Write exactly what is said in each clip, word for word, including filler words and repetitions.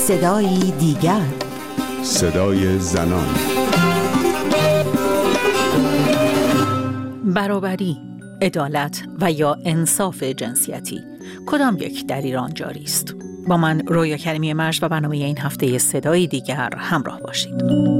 صدایی دیگر، صدای زنان. برابری، عدالت و یا انصاف جنسیتی کدام یک در ایران جاری است؟ با من رویا کریمی مجد و برنامه این هفته صدایی دیگر همراه باشید.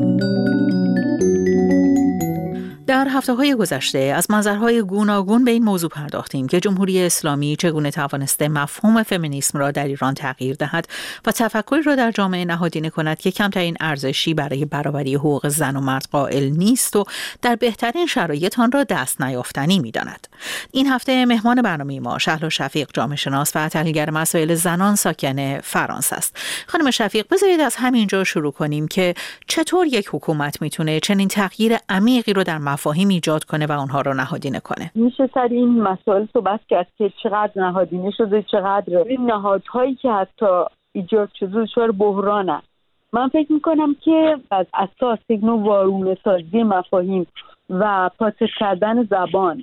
در هفته‌های گذشته از منظرهای گوناگون به این موضوع پرداختیم که جمهوری اسلامی چگونه توانسته مفهوم فمینیسم را در ایران تغییر دهد و تفکری را در جامعه نهادینه کند که کمترین ارزشی برای برابری حقوق زن و مرد قائل نیست و در بهترین شرایط آن را دست نیافتنی می‌داند. این هفته مهمان برنامه ما شهلا شفیق، جامعه شناس و تحلیلگر مسائل زنان ساکن فرانسه است. خانم شفیق، بذارید از همینجا شروع کنیم که چطور یک حکومت میتونه چنین تغییر عمیقی رو در مفاهیم ایجاد کنه و اونها رو نهادینه کنه. میشه سر این مسائل صحبت کرد که چقدر نهادینه شده، چقدر این نهادهایی که حتی ایجاد شده دچار بحران است. من فکر میکنم که از اساس یک نوع وارونه سازی مفاهیم و پاتک کردن زبان،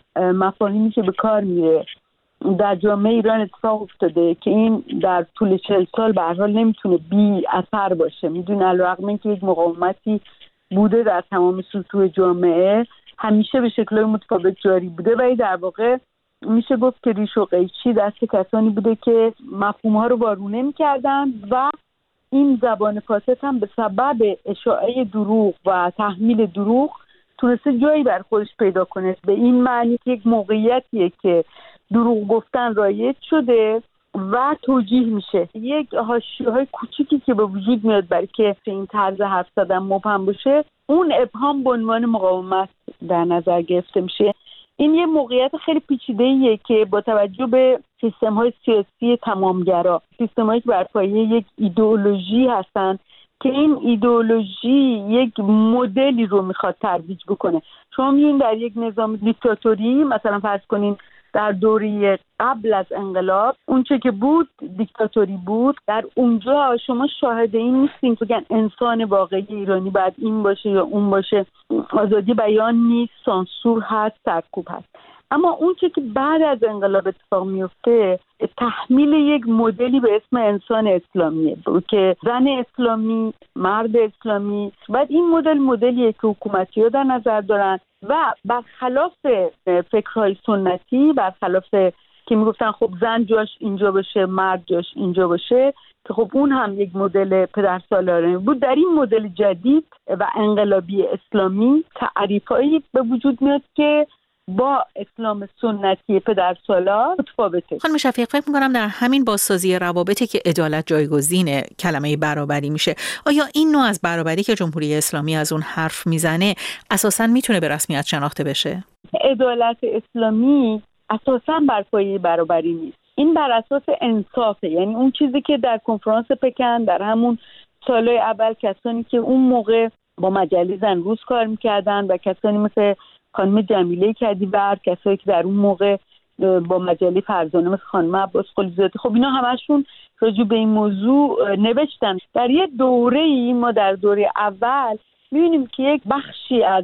مفاهیمی که به کار میره در جامعه ایران اتفاق افتاده که این در طول چهل سال به هر حال نمیتونه بی اثر باشه. میدون علیرغم اینکه یک مقاومتی بوده در تمام سطوح جامعه، همیشه به شکل‌های متفاوت جاری بوده، ولی در واقع میشه گفت که ریش و قیچی دست کسانی بوده که مفهوم‌ها رو وارونه می‌کردن و این زبان فاسد هم به سبب اشاعه دروغ و تحمیل دروغ تونسته جایی بر خودش پیدا کنه. به این معنی که یک موقعیتیه که دروغ گفتن رایج شده و توجیه میشه. یک حاشیه‌های کوچیکی که به وجود میاد برای که این طرز حرف زدن مبهم باشه، اون ابهام به عنوان مقاومت در نظر گرفته میشه. این یه موقعیت خیلی پیچیده‌ایه که با توجه به سیستم‌های سیاسی تمامگرا، سیستم‌هایی که بر پایه یک ایدئولوژی هستن که این ایدئولوژی یک مدلی رو میخواد ترویج بکنه. شما می‌بینید در یک نظام دیکتاتوری، مثلا فرض کنین در دوره قبل از انقلاب اون چه که بود دیکتاتوری بود، در اونجا شما شاهد این نیستین که بگن انسان واقعی ایرانی باید این باشه یا اون باشه، آزادی بیان نیست، سانسور هست، سرکوب هست. اما اون چه که بعد از انقلاب اتفاق میفته تحمیل یک مدلی به اسم انسان اسلامیه که زن اسلامی، مرد اسلامی. بعد این مدل مدلیه که حکومتی‌ها در نظر دارن و برخلاف فکرهای سنتی، برخلاف که میگفتن خب زن جاش اینجا باشه، مرد جاش اینجا باشه، که خب اون هم یک مدل پدرسالارانه بود، در این مدل جدید و انقلابی اسلامی تعریفایی به وجود میاد که با اسلام سنتی پدرسالار متفاوته. خانم شفیق، فکر می‌کنم در همین بازسازی روابطی که عدالت جایگزین کلمه برابری میشه، آیا این نوع از برابری که جمهوری اسلامی از اون حرف میزنه اساساً میتونه به رسمیت شناخته بشه؟ عدالت اسلامی اساساً بر پایه برابری نیست. این بر اساس انصافه. یعنی اون چیزی که در کنفرانس پکن در همون سالهای اول کسانی که اون موقع با مجله زن روز کار میکردن و کسانی مثل خانم جمیله کدیور، کسایی که در اون موقع با مجله فرزانه مثل خانم عباس قلیزاده، خب اینا همشون راجع به این موضوع نوشتن. در یه دوره‌ای ما در دوره اول می‌بینیم که یک بخشی از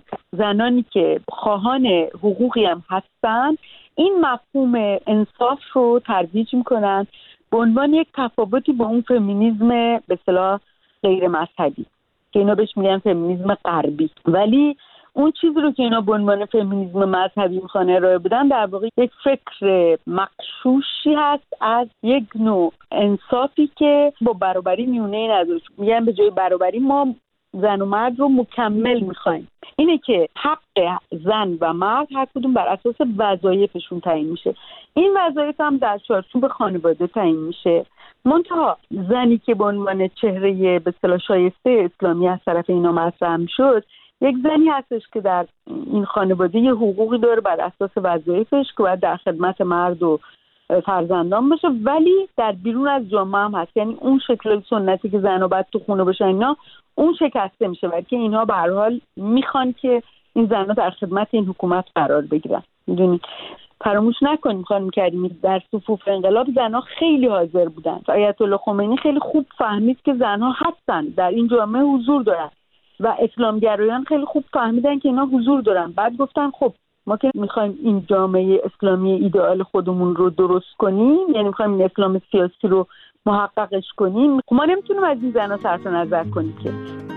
زنانی که خواهان حقوقی هم هستن این مفهوم انصاف رو ترویج می‌کنن به عنوان یک تفاوتی با اون فمینیسم به اصطلاح غیر مذهبی که اینا بهش میگن فمینیسم غربی. ولی اون چیزی رو که اینا به عنوان فمینیسم مذهبی میخوان ارائه بدن در واقع یک فکر مغشوشی هست از یک نوع انصافی که با برابری میونه نداره. میگن به جای برابری ما زن و مرد رو مکمل میخوایم. اینه که حق زن و مرد هر کدوم بر اساس وظایفشون تعیین میشه. این وظایف هم در چارچوب خانواده تعیین میشه. منتها زنی که به عنوان چهره به اصطلاح شایسته اسلامی از طرف اینا مطرح شد، یک زنی هستش که در این خانواده یه حقوقی داره بر اساس وظایفش که باید در خدمت مرد و فرزندان باشه، ولی در بیرون از جامعه هم هست. یعنی اون شکل سنتی که زن‌ها باید تو خونه باشن اینا اون شکسته میشه، بلکه اینها به هر حال میخوان که این زن‌ها در خدمت این حکومت قرار بگیرن. میدونید فراموش نکنیم خانم کریمی در صفوف انقلاب زن‌ها خیلی حاضر بودن. آیت الله خمینی خیلی خوب فهمید که زن‌ها هستن، در این جامعه حضور دارن و اسلامگرایان خیلی خوب فهمیدن که اینا حضور دارن. بعد گفتن خب ما که میخوایم این جامعه اسلامی ایدئال خودمون رو درست کنیم، یعنی میخوایم این اسلام سیاسی رو محققش کنیم، ما نمیتونیم از این زن‌ها صرف نظر کنیم که.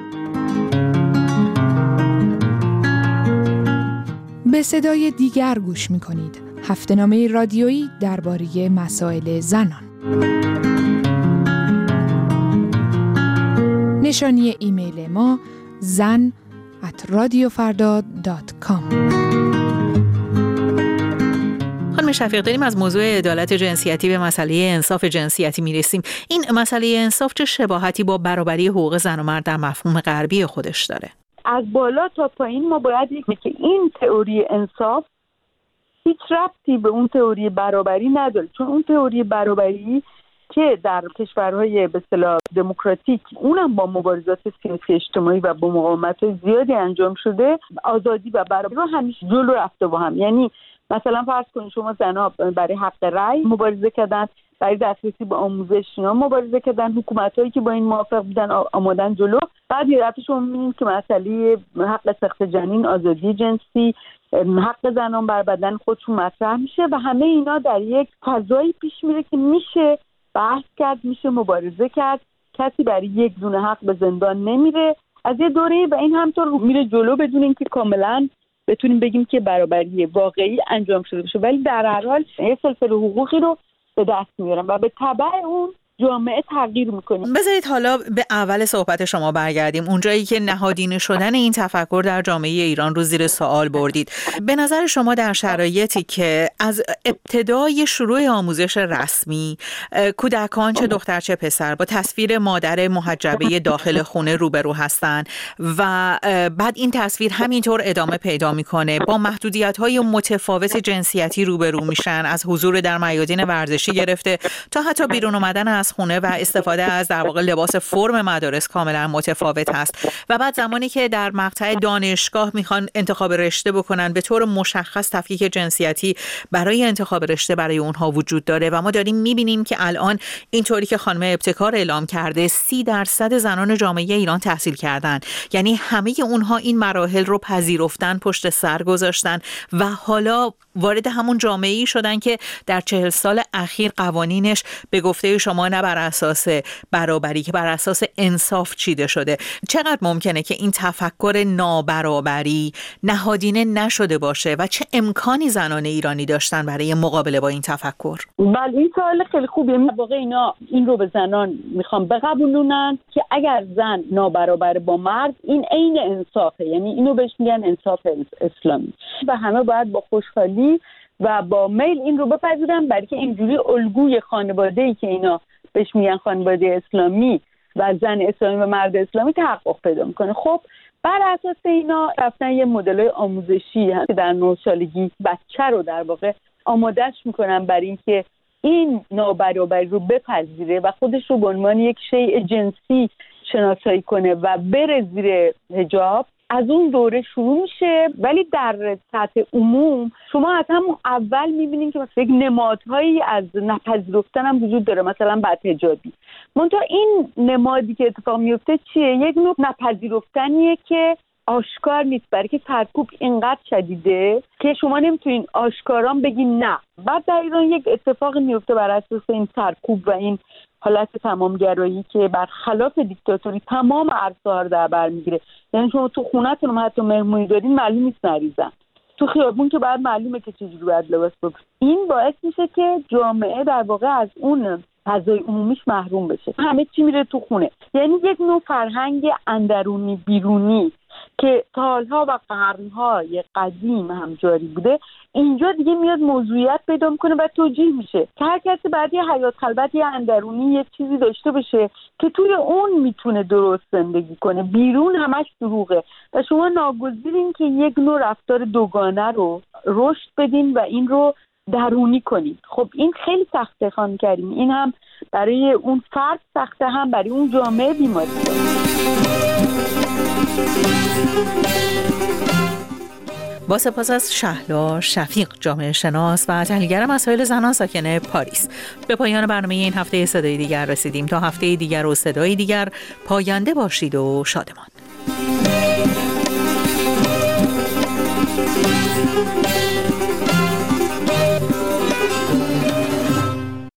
به صدای دیگر گوش می‌کنید. هفته‌نامه رادیویی درباره مسائل زنان. نشانی ایمیل ما زن ات رادیو فردا دات کام. خانم شفیق، داریم از موضوع عدالت جنسیتی به مسئله انصاف جنسیتی میرسیم. این مسئله انصاف چه شباهتی با برابری حقوق زن و مرد در مفهوم غربی خودش داره؟ از بالا تا پایین ما باید بگیم که این تئوری انصاف هیچ ربطی به اون تئوری برابری نداره، چون اون تئوری برابری که در کشورهای به اصطلاح دموکراتیک اونم با مبارزات سیاسی اجتماعی و با مقاومت‌های زیادی انجام شده، آزادی و برابری رو همیشه جلو رفته با هم. یعنی مثلا فرض کنید شما زن‌ها برای حق رأی مبارزه کردن، برای دسترسی به آموزش اینا مبارزه کردن، حکومتایی که با این موافق بودن آمادن جلو. بعد یه دفعه شما می‌بینید که مسئله حق سقط جنین، آزادی جنسی، حق زنان بر بدن خودشون مطرح میشه و همه اینا در یک فضایی پیش میره که میشه بحث کرد، میشه مبارزه کرد، کسی برای یک دونه حق به زندان نمیره از یه دوره و این همطور میره جلو بدون اینکه کاملا بتونیم بگیم که برابری واقعی انجام شده باشه، ولی در هر حال یه سلسله حقوقی رو به دست میارن و به تبع اون جامعه تغییر میکنه. بذارید حالا به اول صحبت شما برگردیم، اونجایی که نهادینه شدن این تفکر در جامعه ایران رو زیر سوال بردید. به نظر شما در شرایطی که از ابتدای شروع آموزش رسمی کودکان چه دختر چه پسر با تصویر مادر محجبه داخل خونه روبرو هستن و بعد این تصویر همینطور ادامه پیدا میکنه، با محدودیت‌های متفاوت جنسیتی روبرو میشن، از حضور در میادین ورزشی گرفته تا حتی بیرون اومدن از خونه و استفاده از در واقع لباس فرم مدارس کاملا متفاوت هست و بعد زمانی که در مقطع دانشگاه میخوان انتخاب رشته بکنن به طور مشخص تفکیک جنسیتی برای انتخاب رشته برای اونها وجود داره و ما داریم میبینیم که الان اینطوری که خانم ابتکار اعلام کرده سی درصد زنان جامعه ایران تحصیل کردن، یعنی همه اونها این مراحل رو پذیرفتن، پشت سر گذاشتن و حالا وارد همون جامعه‌ای شدن که در چهل سال اخیر قوانینش به گفته شما نه بر اساس برابری که بر اساس انصاف چیده شده. چقدر ممکنه که این تفکر نابرابری نهادینه نشده باشه و چه امکانی زنان ایرانی داشتن برای مقابله با این تفکر؟ بله این سوال خیلی خوبه. واقعا اینا این رو به زنان میخوام بقبولونن که اگر زن نابرابر با مرد این عین انصافه، یعنی اینو بهش میگن انصاف اسلامی و همه باید با خوشحالی و با میل این رو بپذیرن، برای که اینجوری الگوی خانواده‌ای که اینا بهش میگن خانواده اسلامی و زن اسلامی و مرد اسلامی تحقق پیدا میکنه. خب بر اساس اینا رفتن یه مدل آموزشی هست که در نه سالگی بچه رو در واقع آمادهش میکنن برای اینکه این نابرابری رو بپذیره و خودش رو به عنوان یک شیء جنسی شناسایی کنه و بره زیر حجاب. از اون دوره شروع میشه، ولی در سطح عموم شما از همون اول میبینید که مثلا یک نمادهایی از نپذیرفتن هم وجود داره، مثلا بدحجابی. منتها این نمادی که اتفاق میفته چیه؟ یک نوع نپذیرفتنیه که آشکار نیست، برای که سرکوب اینقدر شدیده که شما نمیتونین آشکاران بگین نه. بعد در ایران یک اتفاق میفته بر اساس این سرکوب و این حالت تمامگرایی که برخلاف دیکتاتوری تمام عرصه‌ها رو در بر میگیره. یعنی شما تو خونه‌تون هم حتی مهمونی دارین معلوم نیست نریزن، تو خیابون که بعد معلومه که چجوری باید لباس بپوشن. این باعث میشه که جامعه در واقع از اون فضای عمومیش محروم بشه، همه چی میره تو خونه. یعنی یک نوع فرهنگ اندرونی بیرونی که سالها و قرنهای قدیم هم جاری بوده اینجا دیگه میاد موضوعیت پیدا میکنه و توجیه میشه که هر کسی بعد یه حیات خلوت یه اندرونی یه چیزی داشته باشه که توی اون میتونه درست زندگی کنه، بیرون همش دروغه و شما ناگزیرین که یک نوع رفتار دوگانه رو رشد بدین و این رو درونی کنید. خب این خیلی سخته خانم کریم، این هم برای اون فرد سخته، هم برای اون جامعه بیماری داره. با سپاس از شهلا شفیق، جامعه شناس و تحلیلگر مسائل زنان ساکن پاریس، به پایان برنامه این هفته صدای دیگر رسیدیم. تا هفته دیگر و صدای دیگر، پاینده باشید و شادمان.